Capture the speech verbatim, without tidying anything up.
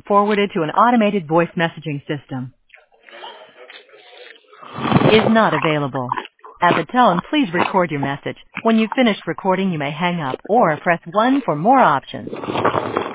forwarded to an automated voice messaging system. Is not available. At the tone, please record your message. When you've finished recording, you may hang up or press one for more options.